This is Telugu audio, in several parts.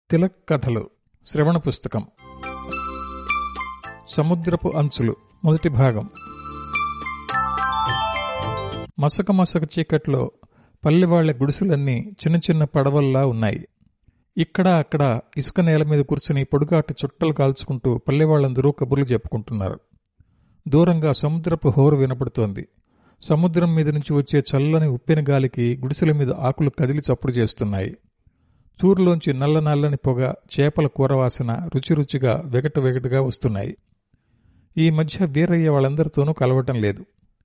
తిలక్ కథలు శ్రవణ పుస్తకం సముద్రపు అంచులు మొదటి భాగం. మసక మసక చీకట్లో పల్లెవాళ్ల గుడిసెలన్నీ చిన్న చిన్న పడవల్లా ఉన్నాయి. ఇక్కడ అక్కడ ఇసుక నేల మీద కూర్చుని పొడుగాటి చుట్టలు కాల్చుకుంటూ పల్లెవాళ్లందరూ కబుర్లు చెప్పుకుంటున్నారు. దూరంగా సముద్రపు హోరు వినపడుతోంది. సముద్రం మీద నుంచి వచ్చే చల్లని ఉప్పెన గాలికి గుడిసెల మీద ఆకులు కదిలి చప్పుడు చేస్తున్నాయి. చూరులోంచి నల్ల నల్లని పొగ, చేపల కూరవాసన రుచిరుచిగా వెగటగా వస్తున్నాయి. ఈ మధ్య వీరయ్య వాళ్ళందరితోనూ కలవటం లేదు.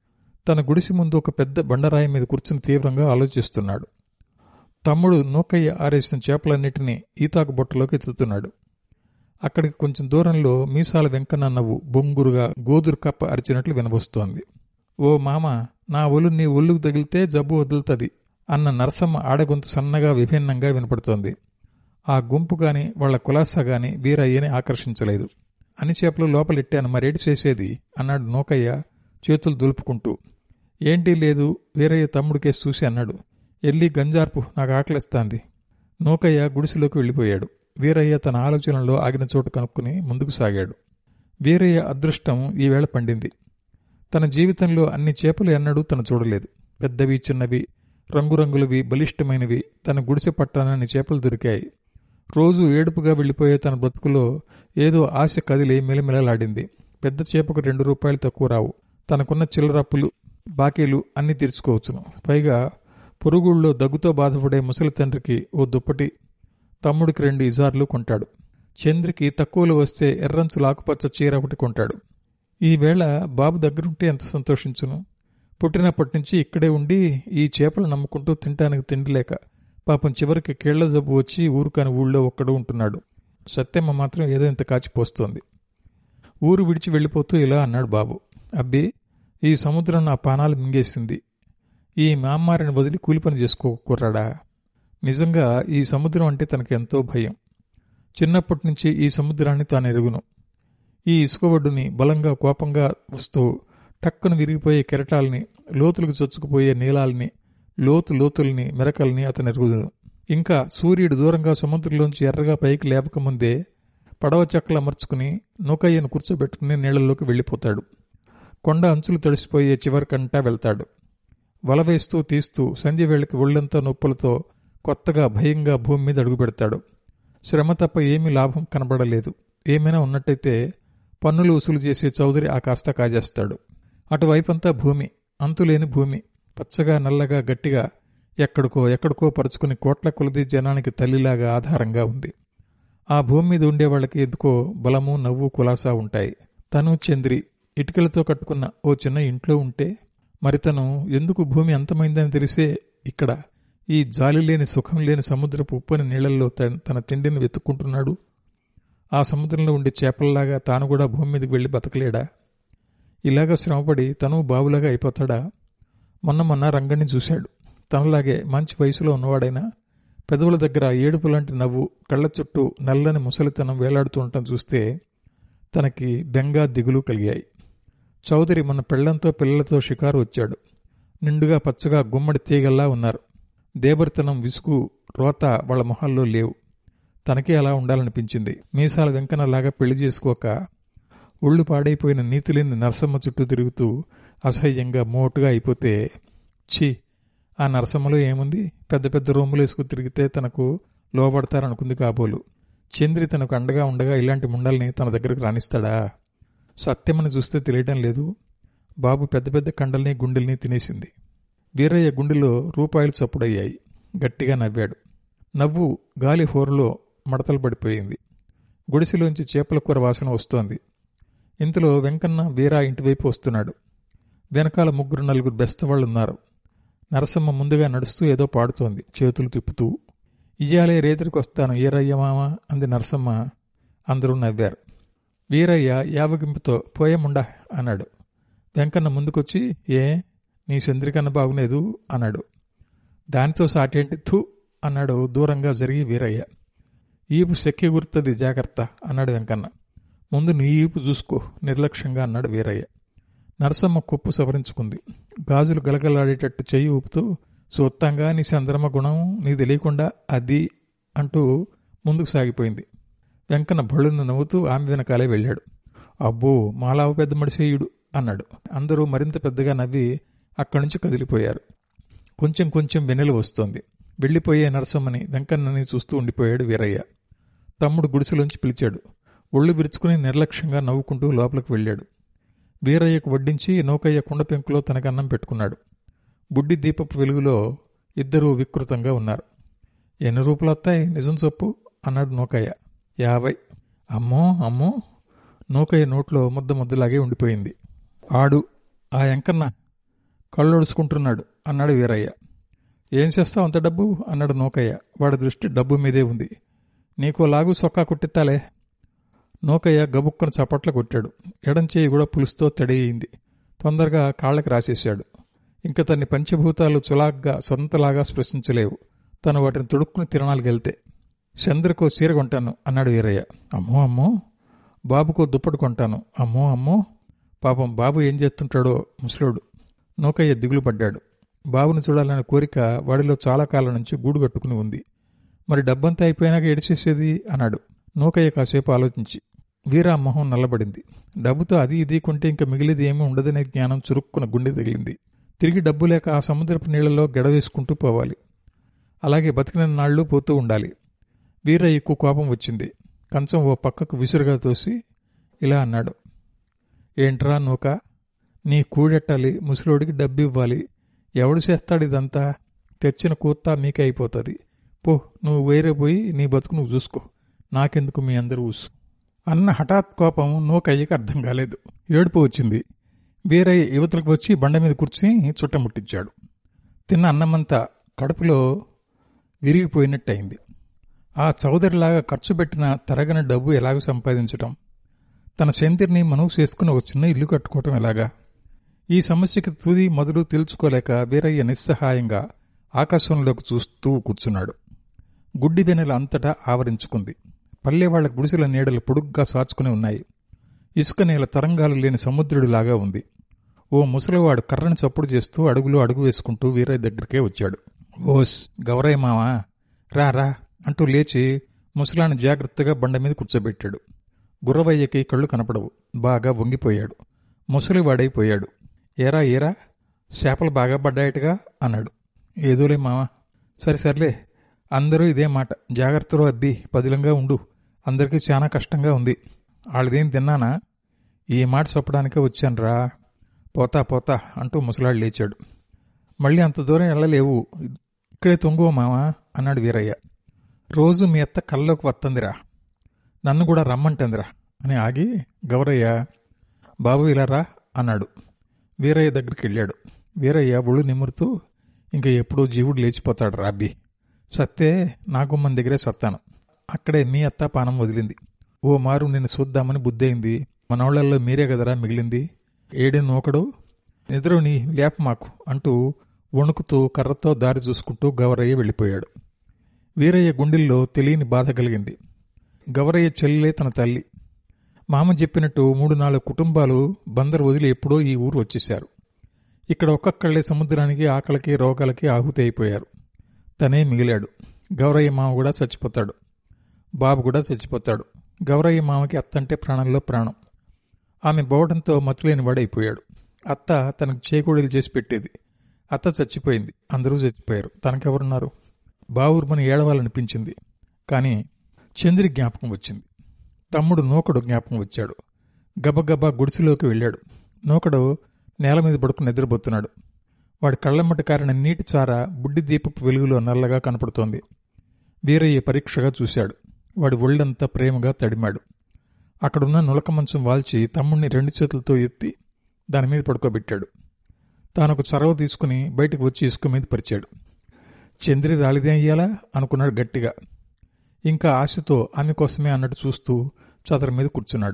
తన గుడిసి ముందు ఒక పెద్ద బండరాయి మీద కూర్చుని తీవ్రంగా ఆలోచిస్తున్నాడు. తమ్ముడు నూకయ్య ఆరేసిన చేపలన్నిటినీ ఈతాకు బొట్టలోకి ఎత్తుతున్నాడు. అక్కడికి కొంచెం దూరంలో మీసాల వెంకన్న నవ్వు బొంగురుగా గోదురు కప్ప అరిచినట్లు వినబోస్తోంది. ఓ మామ, నా ఒళ్ళు నీ ఒళ్ళుకు తగిలితే జబ్బు వదులుతుంది అన్న నరసమ్మ ఆడగొంతు సన్నగా విభిన్నంగా వినపడుతోంది. ఆ గుంపు గాని వాళ్ల కులాసా గాని వీరయ్యని ఆకర్షించలేదు. అన్ని చేపలు లోపలెట్టాను, మరేటి చేసేది అన్నాడు నూకయ్య చేతులు దులుపుకుంటూ. ఏంటి లేదు, వీరయ్య తమ్ముడికేసి చూసి అన్నాడు. ఎల్లి గంజార్పు, నాకు ఆకలిస్తాంది. నూకయ్య గుడిసెలోకి వెళ్లిపోయాడు. వీరయ్య తన ఆలోచనలో ఆగిన చోటు కనుక్కుని ముందుకు సాగాడు. వీరయ్య అదృష్టం ఈవేళ పండింది. తన జీవితంలో అన్ని చేపలు ఎన్నడూ తను చూడలేదు. పెద్దవి, చిన్నవి, రంగురంగులవి, బలిష్టమైనవి తన గుడిసె పట్టానన్ని చేపలు దొరికాయి. రోజు ఏడుపుగా వెళ్లిపోయే తన బ్రతుకులో ఏదో ఆశ కదిలి మిలమిలలాడింది. పెద్ద చేపకు 2 రూపాయలు తక్కువ రావు. తనకున్న చిల్లరప్పులు, బాకీలు అన్నీ తీర్చుకోవచ్చును. పైగా పొరుగుళ్ళో దగ్గుతో బాధపడే ముసలి తండ్రికి ఓ దుప్పటి, తమ్ముడికి 2 ఇజార్లు కొంటాడు. చంద్రికి తక్కువలు వస్తే ఎర్రంచులు ఆకుపచ్చ చీర ఒకటి కొంటాడు. ఈవేళ బాబు దగ్గరుంటే ఎంత సంతోషించును. పుట్టినప్పటి నుంచి ఇక్కడే ఉండి ఈ చేపలు నమ్ముకుంటూ తినటానికి తిండి లేక పాపం చివరికి కీళ్ల జబ్బు వచ్చి ఊరుకాని ఊళ్ళో ఒక్కడు ఉంటున్నాడు. సత్యమ్మ మాత్రం ఏదో ఇంత కాచిపోస్తోంది. ఊరు విడిచి వెళ్ళిపోతూ ఇలా అన్నాడు బాబు. అబ్బే, ఈ సముద్రం నా పానాలు మింగేసింది. ఈ మామ్మారిని వదిలి కూలిపని చేసుకోకుర్రాడా. నిజంగా ఈ సముద్రం అంటే తనకు ఎంతో భయం. చిన్నప్పటి నుంచి ఈ సముద్రాన్ని తాను ఎరుగును. ఈ ఇసుకబొడ్డుని బలంగా కోపంగా వస్తూ టక్కును విరిగిపోయే కెరటాల్ని, లోతులకు చొచ్చుకుపోయే నీలాల్ని, లోతుల్ని, మెరకల్ని అతను ఎరుగుదును. ఇంకా సూర్యుడు దూరంగా సముద్రంలోంచి ఎర్రగా పైకి లేపకముందే పడవ చెక్కలు అమర్చుకుని నూకయ్యను కూర్చోబెట్టుకుని నీళ్లలోకి వెళ్లిపోతాడు. కొండ అంచులు తడిసిపోయే చివరికంటా వెళ్తాడు. వలవేస్తూ తీస్తూ సంధ్య వేళకి ఒళ్లంతా నొప్పులతో కొత్తగా భయంగా భూమి మీద అడుగు పెడతాడు. శ్రమ తప్ప ఏమీ లాభం కనబడలేదు. ఏమైనా ఉన్నట్టయితే పన్నులు వసూలు చేసే చౌదరి ఆ కాస్త కాజేస్తాడు. అటువైపంతా భూమి, అంతులేని భూమి, పచ్చగా నల్లగా గట్టిగా ఎక్కడికో పరుచుకుని కోట్ల కొలది జనానికి తల్లిలాగా ఆధారంగా ఉంది. ఆ భూమి మీద ఉండేవాళ్లకి ఎందుకో బలము, నవ్వు, కులాసా ఉంటాయి. తను చంద్రి ఇటుకలతో కట్టుకున్న ఓ చిన్న ఇంట్లో ఉంటే మరి తను ఎందుకు భూమి అంతమైందని తెలిసే ఇక్కడ ఈ జాలి లేని, సుఖం లేని సముద్రపు ఉప్పని నీళ్లలో తన తిండిని వెతుక్కుంటున్నాడు. ఆ సముద్రంలో ఉండే చేపల్లాగా తాను కూడా భూమి మీదకి వెళ్లి బతకలేడా? ఇలాగా శ్రమపడి తను బాబులాగా అయిపోతాడా? మొన్న రంగణ్ణి చూశాడు. తనలాగే మంచి వయసులో ఉన్నవాడైనా పెదవుల దగ్గర ఏడుపు లాంటి నవ్వు, కళ్ల చుట్టూ నల్లని ముసలితనం వేలాడుతూ ఉండటం చూస్తే తనకి బెంగా, దిగులు కలిగాయి. చౌదరి మొన్న పెళ్లంతో పిల్లలతో షికారు వచ్చాడు. నిండుగా పచ్చగా గుమ్మడి తీగల్లా ఉన్నారు. దేబరితనం, విసుగు, రోత వాళ్ల మొహాల్లో లేవు. తనకే అలా ఉండాలనిపించింది. మీసాల వెంకన్నలాగా పెళ్లి చేసుకోక ఒళ్ళు పాడైపోయిన నీతిలేని నరసమ్మ చుట్టూ తిరుగుతూ అసహ్యంగా మోటుగా అయిపోతే, ఛీ, ఆ నరసమ్మలో ఏముంది? పెద్ద పెద్ద రూములు వేసుకు తిరిగితే తనకు లోబడతారనుకుంది కాబోలు. చంద్రి తనకు అండగా ఉండగా ఇలాంటి ముండల్ని తన దగ్గరకు రాణిస్తాడా? సత్యమని చూస్తే తెలియటం లేదు. బాబు పెద్ద పెద్ద కండల్ని, గుండెల్ని తినేసింది. వీరయ్య గుండెలో రూపాయలు చప్పుడయ్యాయి. గట్టిగా నవ్వాడు. నవ్వు గాలి హోరులో మడతలు పడిపోయింది. గుడిసెలోంచి చేపల కూర వాసన వస్తోంది. ఇంతలో వెంకన్న వీరా ఇంటివైపు వస్తున్నాడు. వెనకాల 3-4 బెస్తవాళ్లున్నారు. నరసమ్మ ముందుగా నడుస్తూ ఏదో పాడుతోంది చేతులు తిప్పుతూ. ఇయ్యాలే రేతిరికి వస్తాను ఈరయ్య మామ అంది నరసమ్మ. అందరూ నవ్వారు. వీరయ్య యావగింపుతో పోయేముండా అన్నాడు. వెంకన్న ముందుకొచ్చి, ఏ నీ చంద్రికన్న బాగులేదు అన్నాడు. దానితో సాటేంటి థూ అన్నాడు దూరంగా జరిగి వీరయ్య. ఈపు సెక్కి గుర్తుంది, జాగ్రత్త అన్నాడు వెంకన్న. ముందు నీ ఈపు చూసుకో నిర్లక్ష్యంగా అన్నాడు వీరయ్య. నరసమ్మ కొప్పు సవరించుకుంది. గాజులు గలగలాడేటట్టు చెయ్యి ఊపుతూ, సూత్తంగా నీ చంద్రమ గుణం నీకు తెలియకుండా అది అంటూ ముందుకు సాగిపోయింది. వెంకన్న భళ్ళును నవ్వుతూ ఆమె వెనకాలే వెళ్ళాడు. అబ్బో, మాలావు పెద్ద మడిసేయుడు అన్నాడు. అందరూ మరింత పెద్దగా నవ్వి అక్కడి నుంచి కదిలిపోయారు. కొంచెం కొంచెం వెన్నెల వస్తోంది. వెళ్లిపోయే నరసమ్మని వెంకన్నని చూస్తూ ఉండిపోయాడు వీరయ్య. తమ్ముడు గుడిసెలోంచి పిలిచాడు. ఒళ్ళు విరుచుకుని నిర్లక్ష్యంగా నవ్వుకుంటూ లోపలికి వెళ్ళాడు. వీరయ్యకు వడ్డించి నౌకయ్య కుండ పెంకులో తనకన్నం పెట్టుకున్నాడు. బుడ్డి దీపపు వెలుగులో ఇద్దరూ వికృతంగా ఉన్నారు. 8 రూపాయలొత్తాయి నిజం చెప్పు అన్నాడు నౌకయ్య. 50. అమ్మో అమ్మో. నౌకయ్య నోట్లో ముద్దలాగే ఉండిపోయింది. ఆడు ఆ వెంకన్న కళ్ళొడుచుకుంటున్నాడు అన్నాడు వీరయ్య. ఏం చేస్తావు అంత డబ్బు అన్నాడు నౌకయ్య. వాడి దృష్టి డబ్బు మీదే ఉంది. నీకో లాగు సొక్కా కుట్టిత్తాలే. నౌకయ్య గబుక్కను చప్పట్లు కొట్టాడు. ఎడంచేయి కూడా పులుసుతో తడియింది. తొందరగా కాళ్ళకి రాసేశాడు. ఇంక తన్ని పంచభూతాలు చులాగ్గా సొంతలాగా స్పృశించలేవు. తను వాటిని తొడుక్కుని తిరణాలకెళ్తే. చంద్రకో చీర కొంటాను అన్నాడు వీరయ్య. అమ్మో అమ్మో. బాబుకో దుప్పటి కొంటాను. అమ్మో అమ్మో. పాపం బాబు ఏం చేస్తుంటాడో ముసలోడు. నౌకయ్య దిగులు పడ్డాడు. బాబుని చూడాలనే కోరిక వాడిలో చాలా కాలం నుంచి గూడు కట్టుకుని ఉంది. మరి డబ్బంతా అయిపోయినాక ఏడిచేసేది అన్నాడు నౌకయ్య కాసేపు ఆలోచించి. వీరా మొహం నల్లబడింది. డబ్బుతో అది ఇది కొంటే ఇంకా మిగిలిది ఏమీ ఉండదనే జ్ఞానం చురుక్కున గుండె తగిలింది. తిరిగి డబ్బు లేక ఆ సముద్రపు నీళ్లలో గెడవేసుకుంటూ పోవాలి. అలాగే బతికిన నాళ్లు పోతూ ఉండాలి. వీరయ్యకు కోపం వచ్చింది. కంచం ఓ పక్కకు విసురుగా తోసి ఇలా అన్నాడు. ఏంట్రా నూక, నీ కూడెట్టాలి, ముసలోడికి డబ్బు ఇవ్వాలి. ఎవడు చేస్తాడు ఇదంతా? తెచ్చిన కూత్తా మీకే అయిపోతుంది. పో, నువ్వు వేరే పోయి నీ బతుకు నువ్వు చూసుకో. నాకెందుకు మీ అందరూ ఊసు అన్న హఠాత్ కోపం నూకయ్యకి అర్థం కాలేదు. ఏడుపు వచ్చింది. వీరయ్య యువతలకు వచ్చి బండ మీద కూర్చుని చుట్టముట్టించాడు. తిన్న అన్నమంతా కడుపులో విరిగిపోయినట్టయింది. ఆ చౌదరిలాగా ఖర్చు పెట్టిన తరగని డబ్బు ఎలాగ సంపాదించటం? తన శంతిని మనవు చేసుకుని ఒక చిన్న ఇల్లు కట్టుకోవటం ఎలాగా? ఈ సమస్యకి తుది మొదలు తెలుసుకోలేక వీరయ్య నిస్సహాయంగా ఆకాశంలోకి చూస్తూ కూర్చున్నాడు. గుడ్డి వెన్నెల అంతటా ఆవరించుకుంది. పల్లెవాళ్ల గుడిసెల నీడలు పొడుగ్గా సాచుకుని ఉన్నాయి. ఇసుక నేల తరంగాలు లేని సముద్రుడిలాగా ఉంది. ఓ ముసలివాడు కర్రని చప్పుడు చేస్తూ అడుగులో అడుగు వేసుకుంటూ వీరయ్య దగ్గరికే వచ్చాడు. ఓస్ గౌరయ్య మావా, రా రా అంటూ లేచి ముసలాన్ని జాగ్రత్తగా బండ మీద కూర్చోబెట్టాడు. గుర్రవయ్యకి కళ్ళు కనపడవు. బాగా వంగిపోయాడు. ముసలివాడైపోయాడు. ఏరా ఏరా, చేపలు బాగా పడ్డాయటగా అన్నాడు. ఏదోలే మావా. సరిసర్లే, అందరూ ఇదే మాట. జాగ్రత్తలో అబ్బి, పదిలంగా ఉండు. అందరికీ చాలా కష్టంగా ఉంది. వాళ్ళదేం తిన్నానా? ఈ మాట చెప్పడానికే వచ్చానురా. పోతా పోతా అంటూ ముసలాడు లేచాడు. మళ్ళీ అంత దూరం వెళ్ళలేవు, ఇక్కడే తొంగువ మావా అన్నాడు వీరయ్య. రోజు మీ అత్త కళ్ళలోకి వత్తందిరా, నన్ను కూడా రమ్మంటుందిరా అని ఆగి గౌరయ్య బాబు ఇలా రా అన్నాడు. వీరయ్య దగ్గరికి వెళ్ళాడు. వీరయ్య ఒళ్ళు నిమురుతూ, ఇంక ఎప్పుడో జీవుడు లేచిపోతాడు రాబ్బి. సత్తే నా గుమ్మం దగ్గరే సత్తాను. అక్కడే మీ అత్త పానం వదిలింది. ఓ మారు నిన్ను చూద్దామని బుద్ధయింది. మనోళ్లలో మీరే కదరా మిగిలింది. ఏడే నూకడు, నిద్రని లేప మాకు అంటూ వణుకుతూ కర్రతో దారి చూసుకుంటూ గౌరయ్య వెళ్ళిపోయాడు. వీరయ్య గుండెల్లో తెలియని బాధ కలిగింది. గౌరయ్య చెల్లెలే తన తల్లి. మామ చెప్పినట్టు 3-4 కుటుంబాలు బందరు వదిలి ఎప్పుడో ఈ ఊరు వచ్చేశారు. ఇక్కడ ఒక్కొక్కళ్లే సముద్రానికి, ఆకలికి, రోగాలకి ఆహుతి అయిపోయారు. తనే మిగిలాడు. గౌరయ్య మామ కూడా చచ్చిపోతాడు. బాబు కూడా చచ్చిపోతాడు. గౌరయ్య మామకి అత్తంటే ప్రాణంలో ప్రాణం. ఆమె బోవడంతో మతులేని వాడైపోయాడు. అత్త తనకు చేకూడీలు చేసి పెట్టేది. అత్త చచ్చిపోయింది. అందరూ చచ్చిపోయారు. తనకెవరున్నారు? బావుర్మని ఏడవాలనిపించింది. కానీ చంద్రి జ్ఞాపకం వచ్చింది. తమ్ముడు నూకడు జ్ఞాపకం వచ్చాడు. గబగబా గుడిసెలోకి వెళ్ళాడు. నూకడు నేల మీద పడుకుని నిద్రపోతున్నాడు. వాడి కళ్లమ్మట కారిన నీటి చార బుడ్డి దీపపు వెలుగులో నల్లగా కనపడుతోంది. వీరయ్య పరీక్షగా చూశాడు. వాడి ఒళ్ళంతా ప్రేమగా తడిమాడు. అక్కడున్న నులక మంచం వాల్చి తమ్ముణ్ణి 2 చేతులతో ఎత్తి దానిమీద పడుకోబెట్టాడు. తానొక చొరవ తీసుకుని బయటకు వచ్చి ఇసుక మీద పరిచాడు. చంద్రి రాలిదే అయ్యాలా అనుకున్నాడు గట్టిగా. ఇంకా ఆశతో ఆమె కోసమే అన్నట్టు చూస్తూ చదర మీద కూర్చున్నాడు.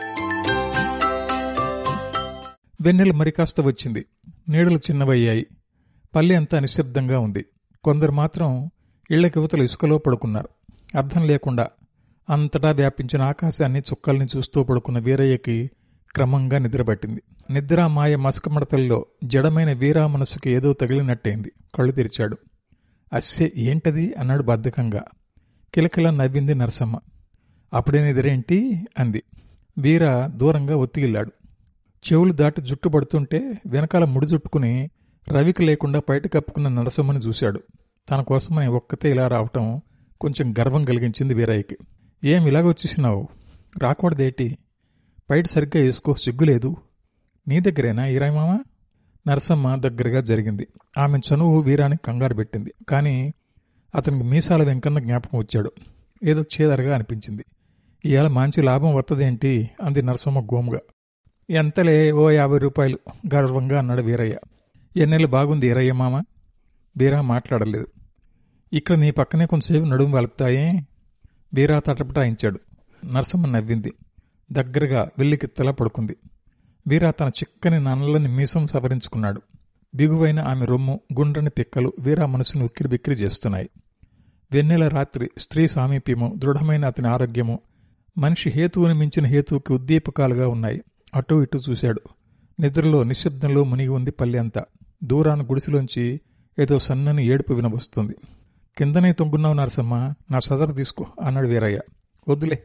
వెన్నెల మరికాస్త వచ్చింది. నీడలు చిన్నవయ్యాయి. పల్లె అంతా నిశ్శబ్దంగా ఉంది. కొందరు మాత్రం ఇళ్లకివతల ఇసుకలో పడుకున్నారు. అర్థం లేకుండా అంతటా వ్యాపించిన ఆకాశాన్ని, చుక్కల్ని చూస్తూ పడుకున్న వీరయ్యకి క్రమంగా నిద్రపట్టింది. నిద్రామాయ మసకమడతల్లో జడమైన వీరా మనసుకి ఏదో తగిలినట్టయింది. కళ్ళు తెరిచాడు. అస్సే ఏంటది అన్నాడు బద్ధకంగా. కిలకిల నవ్వింది నరసమ్మ. అప్పుడేనిదిరేంటి అంది. వీర దూరంగా ఒత్తిగిల్లాడు. చెవులు దాటి జుట్టు పడుతుంటే వెనకాల ముడి చుట్టుకుని రవికి లేకుండా బయట కప్పుకున్న నరసమ్మని చూశాడు. తన కోసమని ఒక్కతే ఇలా రావటం కొంచెం గర్వం కలిగించింది వీరయ్యకి. ఏం ఇలాగొచ్చేసినావు? రాకూడదేటి? బయట సరిగ్గా వేసుకో, సిగ్గులేదు. నీ దగ్గరేనా ఈరాయమామ? నరసమ్మ దగ్గరగా జరిగింది. ఆమె చనువు వీరానికి కంగారు పెట్టింది. కానీ అతనికి మీసాల వెంకన్న జ్ఞాపకం వచ్చాడు. ఏదో చేదరగా అనిపించింది. ఇవాళ మంచి లాభం వత్తదేంటి అంది నరసమ్మ గోముగా. ఎంతలే, ఓ 50 రూపాయలు గర్వంగా అన్నాడు వీరయ్య. ఎన్నెళ్ళు బాగుంది ఈరయ్య మామ. వీరా మాట్లాడలేదు. ఇక్కడ నీ పక్కనే కొంతసేపు నడుము వలుపుతాయే? వీరా తటపటాయించాడు. నరసమ్మ నవ్వింది. దగ్గరగా వెల్లికిత్తలా పడుకుంది. వీరా తన చిక్కని నల్లని మీసం సవరించుకున్నాడు. బిగువైన ఆమె రొమ్ము, గుండ్రని పిక్కలు వీరా మనసును ఉక్కిరి బిక్కిరి చేస్తున్నాయి. వెన్నెల రాత్రి, స్త్రీ సామీప్యము, దృఢమైన అతని ఆరోగ్యము మనిషి హేతువుని మించిన హేతువుకి ఉద్దీపకాలుగా ఉన్నాయి. అటూ ఇటూ చూశాడు. నిద్రలో నిశ్శబ్దంలో మునిగి ఉంది పల్లె అంతా. దూరాన గుడిసెలోంచి ఏదో సన్నని ఏడుపు వినవస్తుంది. కిందనే తొంగున్నావు నరసమ్మ, నా సదరు తీసుకో అన్నాడు వీరయ్య. వద్దులే.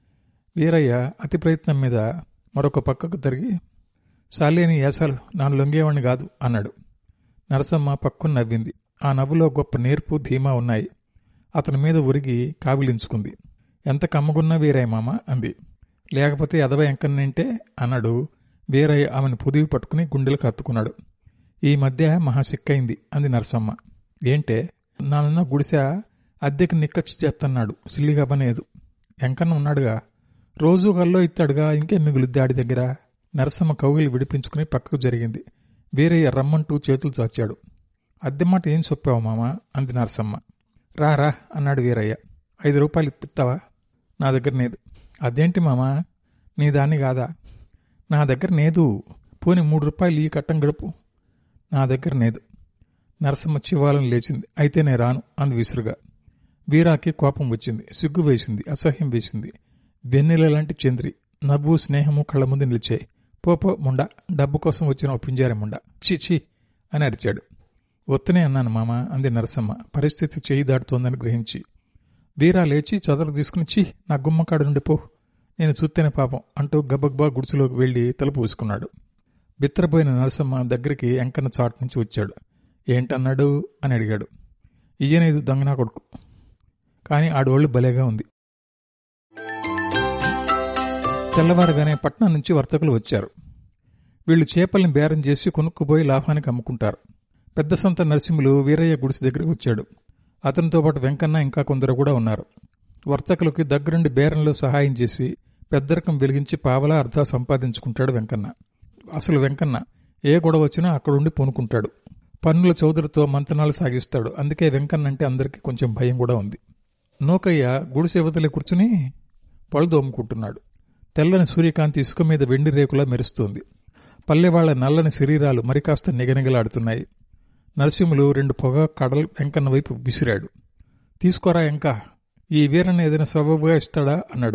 వీరయ్య అతి ప్రయత్నం మీద మరొక పక్కకు తిరిగి, సాలేని ఏసాలు, నాను లొంగేవాణ్ణి కాదు అన్నాడు. నరసమ్మ పక్కున నవ్వింది. ఆ నవ్వులో గొప్ప నేర్పు, ధీమా ఉన్నాయి. అతని మీద ఉరిగి కావిలించుకుంది. ఎంత కమ్మగున్నా వీరయ్య మామ అంది. లేకపోతే ఎదవ ఎంకన్నంటే అన్నాడు. వీరయ్య ఆమెను పొదివి పట్టుకుని గుండెలకు హత్తుకున్నాడు. ఈ మధ్య మహాసిక్కైంది అంది నరసమ్మ. ఏంటే? నాన్న గుడిసె అద్దెకి నిక్కచ్చి చేస్తన్నాడు. సిల్లిగా పనేదు. ఎంకన్న ఉన్నాడుగా, రోజూ కల్లో ఇస్తాడుగా, ఇంకేం మిగులుద్ది ఆడి దగ్గర. నరసమ్మ కౌగిలి విడిపించుకుని పక్కకు జరిగింది. వీరయ్య రమ్మంటూ చేతులు చాచాడు. అద్దె మాట ఏం చెప్పావు మామ అంది నరసమ్మ. రా అన్నాడు వీరయ్య. 5 రూపాయలు ఇప్పిస్తావా? నా దగ్గర నేదు. అదేంటి మామా, నీ దాన్ని కాదా? నా దగ్గర నేదు. పోని 3 రూపాయలు ఈ కట్టం గడుపు. నా దగ్గర నేదు. నరసమ్మ చివాలను లేచింది. అయితే నే రాను అంది విసురుగా. వీరాకి కోపం వచ్చింది, సిగ్గు వేసింది, అసహ్యం వేసింది. వెన్నెల లాంటి చంద్రి, నవ్వు, స్నేహము కళ్ళ ముందు నిలిచాయి. పోపో ముండా, డబ్బు కోసం వచ్చిన పింజారి ముండా, చీ అని అరిచాడు. ఒత్తనే అన్నాను మామ అంది నరసమ్మ, పరిస్థితి చేయి దాటుతోందని గ్రహించి. వీరా లేచి చదరు తీసుకుని, చీ నా గుమ్మకాడు నుండి పో, నేను చూస్తేనే పాపం అంటూ గబగబా గుడిసెలోకి వెళ్లి తలుపు పూసుకున్నాడు. బిత్తరపోయిన నరసమ్మ దగ్గరికి ఎంకన్న చాటు నుంచి వచ్చాడు. ఏంటన్నాడు అని అడిగాడు. ఇయ్యనేది దొంగనా కొడుకు, కానీ ఆడోళ్లు భలేగా ఉంది. తెల్లవారుగానే పట్నం నుంచి వర్తకులు వచ్చారు. వీళ్లు చేపల్ని బేరం చేసి కొనుక్కుపోయి లాభానికి అమ్ముకుంటారు. పెద్ద సంత నరసింహులు వీరయ్య గుడిసె దగ్గరికి వచ్చాడు. అతనితో పాటు వెంకన్న ఇంకా కొందరు కూడా ఉన్నారు. వర్తకులకి దగ్గరుండి బేరంలో సహాయం చేసి పెద్దరకం వెలిగించి పావలా అర్ధా సంపాదించుకుంటాడు వెంకన్న. అసలు వెంకన్న ఏ గొడవ వచ్చినా అక్కడుండి పూనుకుంటాడు. పన్నుల చౌదరితో మంతనాలు సాగిస్తాడు. అందుకే వెంకన్న అంటే అందరికీ కొంచెం భయం కూడా ఉంది. నూకయ్య గుడిసెవతలే కూర్చుని పళ్ళు దోముకుంటున్నాడు. తెల్లని సూర్యకాంతి ఇసుక మీద వెండి రేకులా మెరుస్తోంది. పల్లెవాళ్ల నల్లని శరీరాలు మరికాస్త నిగనిగలాడుతున్నాయి. నరసింహులు 2 పొగ కడలు వెంకన్న వైపు విసిరాడు. తీసుకోరా ఎంకా, ఈ వీరన్న ఏదైనా సబబుగా ఇస్తాడా అన్నాడు.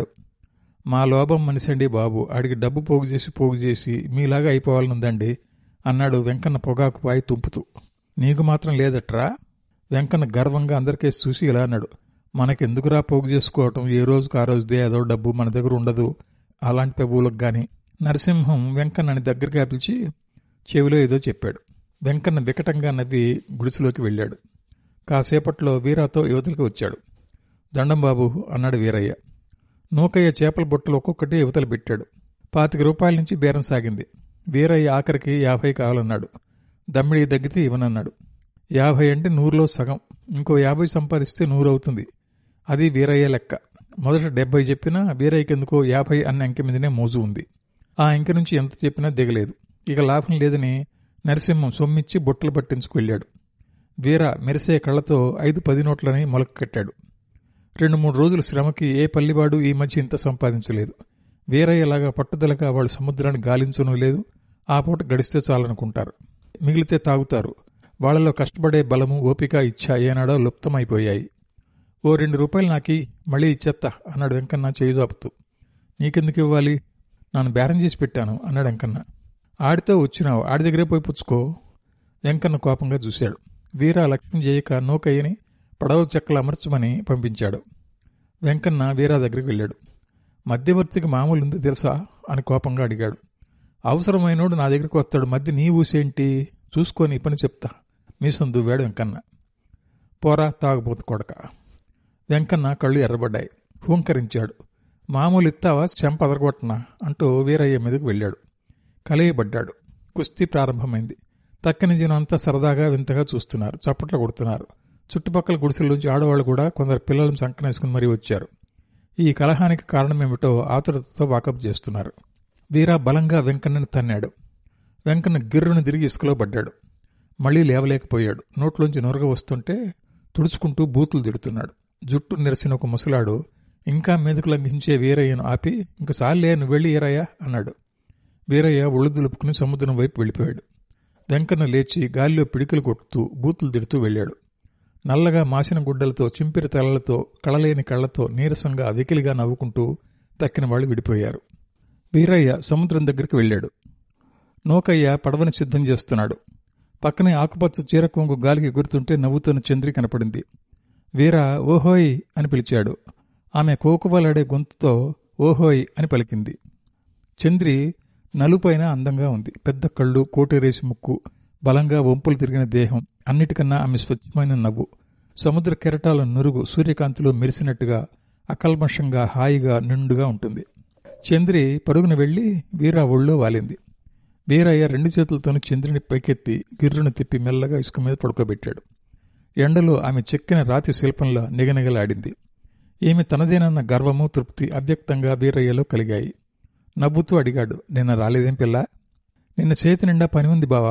మా లోభం మనిషండి బాబు, ఆడికి డబ్బు పోగు చేసి మీలాగా అయిపోవాలనుందండి అన్నాడు వెంకన్న పొగాకు పాయి తుంపుతూ. నీకు మాత్రం లేదట్రా? వెంకన్న గర్వంగా అందరికేసి చూసి ఇలా అన్నాడు. మనకెందుకురా పోగు చేసుకోవటం, ఏ రోజుకు ఆ రోజుదే ఏదో డబ్బు మన దగ్గర ఉండదు అలాంటి పెబులకు గాని. నరసింహం వెంకన్నని దగ్గరగా పిలిచి చెవిలో ఏదో చెప్పాడు. వెంకన్న వికటంగా నవ్వి గుడిసెలోకి వెళ్ళాడు. కాసేపట్లో వీరాతో యువతలకి వచ్చాడు. దండం బాబు అన్నాడు వీరయ్య. నూకయ్య చేపల బుట్టలు ఒక్కొక్కటి యువతల పెట్టాడు. 25 రూపాయల నుంచి బేరం సాగింది. వీరయ్య ఆఖరికి 50 కావాలన్నాడు. దమ్మిడి దగ్గితే ఇవ్వనన్నాడు. 50 అంటే 100లో సగం, ఇంకో 50 సంపాదిస్తే 100 అవుతుంది. అది వీరయ్య లెక్క. మొదట 70 చెప్పినా వీరయ్యకి ఎందుకో 50 అన్న అంకె మీదనే మోజు ఉంది. ఆ అంకె నుంచి ఎంత చెప్పినా దిగలేదు. ఇక లాభం లేదని నరసింహం సొమ్మిచ్చి బుట్టలు పట్టించుకు వెళ్ళాడు. వీర మెరిసే కళ్లతో 5-10 నోట్లని మొలక కట్టాడు. 2-3 రోజుల శ్రమకి ఏ పల్లివాడు ఈ మధ్య ఇంత సంపాదించలేదు. వీరయ్యలాగా పట్టుదలగా వాళ్ళు సముద్రాన్ని గాలించనూ లేదు. ఆ పూట గడిస్తే చాలనుకుంటారు. మిగిలితే తాగుతారు. వాళ్లలో కష్టపడే బలము, ఓపిక, ఇచ్ఛ ఏనాడో లుప్తమైపోయాయి. ఓ 2 రూపాయలు నాకి, మళ్ళీ ఇచ్చేత్తా అన్నాడు వెంకన్న చేయుదాపుతూ. నీకెందుకు ఇవ్వాలి? నాను బేరం చేసి పెట్టాను అన్నాడు వెంకన్న. ఆడితో వచ్చినావు, ఆడి దగ్గరే పోయి పుచ్చుకో. వెంకన్న కోపంగా చూశాడు. వీర లక్ష్యం చేయక నూకయ్యని పడవ చెక్కలు అమర్చమని పంపించాడు. వెంకన్న వీరా దగ్గరికి వెళ్ళాడు. మధ్యవర్తికి మామూలు ఉంది తెలుసా అని కోపంగా అడిగాడు. అవసరమైనోడు నా దగ్గరికి వస్తాడు, మధ్య నీ ఊసేంటి, చూసుకొని ఈ పని చెప్తా మీసం దువ్వాడు వెంకన్న. పోరా తాగబోతు కొడక. వెంకన్న కళ్ళు ఎర్రబడ్డాయి. హూంకరించాడు. మామూలు ఇత్తావా చెంప అదరగొట్టనా అంటూ వీరయ్య మీదకు వెళ్ళాడు. కలయబడ్డాడు. కుస్తీ ప్రారంభమైంది. తక్కని జనం అంతా సరదాగా వింతగా చూస్తున్నారు, చప్పట్లు కొడుతున్నారు. చుట్టుపక్కల గుడిసెల్లోంచి ఆడవాళ్లు కూడా కొందరు పిల్లలను సంకనేసుకుని మరీ వచ్చారు. ఈ కలహానికి కారణమేమిటో ఆతురతతో వాకప్ చేస్తున్నారు. వీరా బలంగా వెంకన్నని తన్నాడు. వెంకన్న గిర్రును తిరిగి ఇసుకలో పడ్డాడు. మళ్లీ లేవలేకపోయాడు. నోట్లోంచి నొరగ వస్తుంటే తుడుచుకుంటూ బూతులు తిడుతున్నాడు. జుట్టు నెరసిన ఒక ముసలాడు ఇంకా మీదకు లంఘించే వీరయ్యను ఆపి, ఇంక సాల్లే నువ్వు వెళ్ళి ఈరయ్య అన్నాడు. వీరయ్య ఒళ్ళు దులుపుకుని సముద్రం వైపు వెళ్ళిపోయాడు. వెంకన్న లేచి గాలిలో పిడికలు కొట్టుతూ బూతులు తిడుతూ వెళ్ళాడు. నల్లగా మాసిన గుడ్డలతో, చింపిరి తలలతో, కళలేని కళ్లతో నీరసంగా వెకిలిగా నవ్వుకుంటూ తక్కిన వాళ్ళు విడిపోయారు. వీరయ్య సముద్రం దగ్గరికి వెళ్ళాడు. నోకయ్య పడవని సిద్ధం చేస్తున్నాడు. పక్కనే ఆకుపచ్చ చీరకొంగు గాలికి ఎగురుతుంటే నవ్వుతున్న చంద్రి కనపడింది. వీరా ఓహోయ్ అని పిలిచాడు. ఆమె కోకువలాడే గొంతుతో ఓహోయ్ అని పలికింది. చంద్రి నలుపైన అందంగా ఉంది. పెద్ద కళ్ళు, కోటేరేసి ముక్కు, బలంగా వంపులు తిరిగిన దేహం, అన్నిటికన్నా ఆమె స్వచ్ఛమైన నవ్వు, సముద్ర కెరటాల నురుగు సూర్యకాంతిలో మెరిసినట్టుగా అకల్మషంగా హాయిగా నిండుగా ఉంటుంది. చంద్రి పరుగున వెళ్లి వీరా ఒళ్ళో వాలింది. వీరయ్య రెండు చేతులతోనూ చంద్రిని పైకెత్తి గిర్రును తిప్పి మెల్లగా ఇసుక మీద పడుకోబెట్టాడు. ఎండలో ఆమె చెక్కిన రాతి శిల్పంలా నిగనిగలాడింది. ఈమె తనదేనన్న గర్వము, తృప్తి అవ్యక్తంగా వీరయ్యలో కలిగాయి. నవ్వుతూ అడిగాడు, నిన్న రాలేదేం పిల్ల? నిన్న చేతి నిండా పని ఉంది బావా.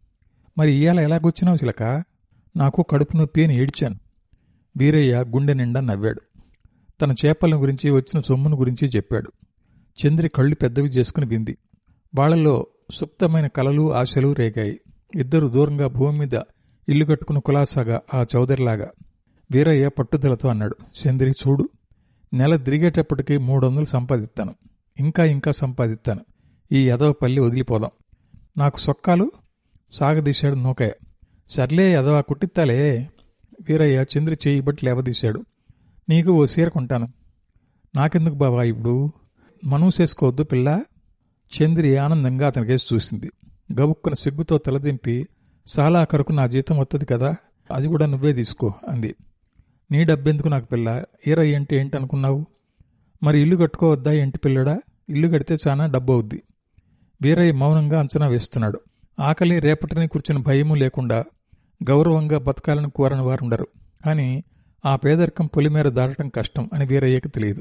మరి ఇయ్యాల ఎలాగొచ్చినావు చిలక? నాకు కడుపు నొప్పి అని ఏడ్చాను. వీరయ్య గుండె నిండా నవ్వాడు. తన చేపల గురించి, వచ్చిన సొమ్మును గురించి చెప్పాడు. చంద్రి కళ్ళు పెద్దవి చేసుకుని వింది. వాళ్లలో సుప్తమైన కలలు, ఆశలు రేగాయి. ఇద్దరు దూరంగా భూమి మీద ఇల్లు కట్టుకున్న కులాసాగా ఆ చౌదరిలాగా. వీరయ్య పట్టుదలతో అన్నాడు, చంద్రి చూడు, నెల తిరిగేటప్పటికి 300 సంపాదిస్తాను, ఇంకా సంపాదిస్తాను. ఈ ఎదవ పల్లి వదిలిపోదాం. నాకు సొక్కాలు సాగదీశాడు నూకయ్య. సర్లే ఎదవ కుట్టిత్తాలే. వీరయ్య చంద్రి చేయి బట్టి లేవదీశాడు. నీకు ఓ సీర కొంటాను. నాకెందుకు బావా ఇప్పుడు? మనూసేసుకోవద్దు పిల్ల. చంద్రి ఆనందంగా అతనికేసి చూసింది. గబుక్కున సిగ్గుతో తలదింపి, సాలాఖరుకు నా జీతం వస్తుంది కదా, అది కూడా నువ్వే తీసుకో అంది. నీ డబ్బెందుకు నాకు పిల్ల? ఈరయ్య అంటే ఏంటనుకున్నావు? మరి ఇల్లు కట్టుకోవద్దా ఏంటి పిల్లడా? ఇల్లు కడితే చాలా డబ్బు అవుద్ది. వీరయ్య మౌనంగా అంచనా వేస్తున్నాడు. ఆకలి రేపటిని కూర్చుని భయము లేకుండా గౌరవంగా బతకాలని కోరని వారుండరు. కానీ ఆ పేదరికం పొలిమేర దాటడం కష్టం అని వీరయ్యకు తెలియదు.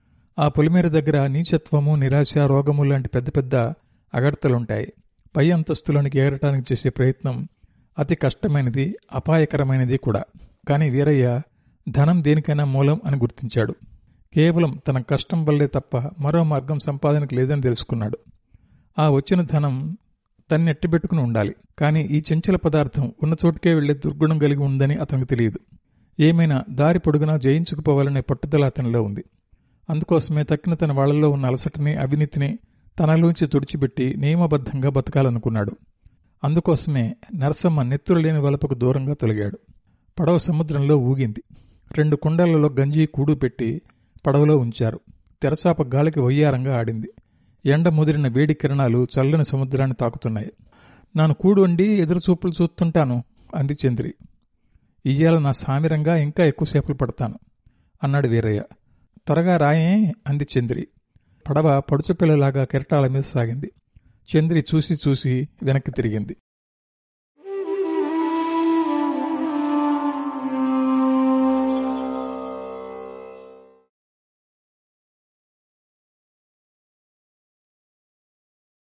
ఆ పొలిమేర దగ్గర నీచత్వము, నిరాశ, రోగము లాంటి పెద్ద పెద్ద అగడతలుంటాయి. పై అంతస్తులోనికి ఎగరటానికి చేసే ప్రయత్నం అతి కష్టమైనది, అపాయకరమైనది కూడా. కానీ వీరయ్య ధనం దేనికైనా మూలం అని గుర్తించాడు. కేవలం తన కష్టం వల్లే తప్ప మరో మార్గం సంపాదనకు లేదని తెలుసుకున్నాడు. ఆ వచ్చిన ధనం తన్నెట్టిబెట్టుకుని ఉండాలి. కానీ ఈ చంచల పదార్థం ఉన్న చోటుకే వెళ్లే దుర్గుణం కలిగి ఉందని అతనికి తెలియదు. ఏమైనా దారి పొడుగునా జయించుకుపోవాలనే పట్టుదల అతనిలో ఉంది. అందుకోసమే తక్కిన తన వాళ్లలో ఉన్న అలసటని, అవినీతిని తనలోంచి తుడిచిపెట్టి నియమబద్ధంగా బతకాలనుకున్నాడు. అందుకోసమే నరసమ్మ నెత్తురులేని వలపకు దూరంగా తొలగాడు. పడవ సముద్రంలో ఊగింది. 2 కుండలలో గంజి కూడు పెట్టి పడవలో ఉంచారు. తెరచాప గాలికి వయ్యారంగా ఆడింది. ఎండ ముదిరిన వేడి కిరణాలు చల్లని సముద్రాన్ని తాకుతున్నాయి. నాను కూడు వండి ఎదురుచూపులు చూస్తుంటాను అంది చంద్రి. ఇయ్యాల నా సామిరంగా ఇంకా ఎక్కువసేపులు పడతాను అన్నాడు వీరయ్య. త్వరగా రాయే అంది చంద్రి. పడవ పడుచుపిల్లలాగా కెరటాల మీద సాగింది. చంద్రి చూసి వెనక్కి తిరిగింది.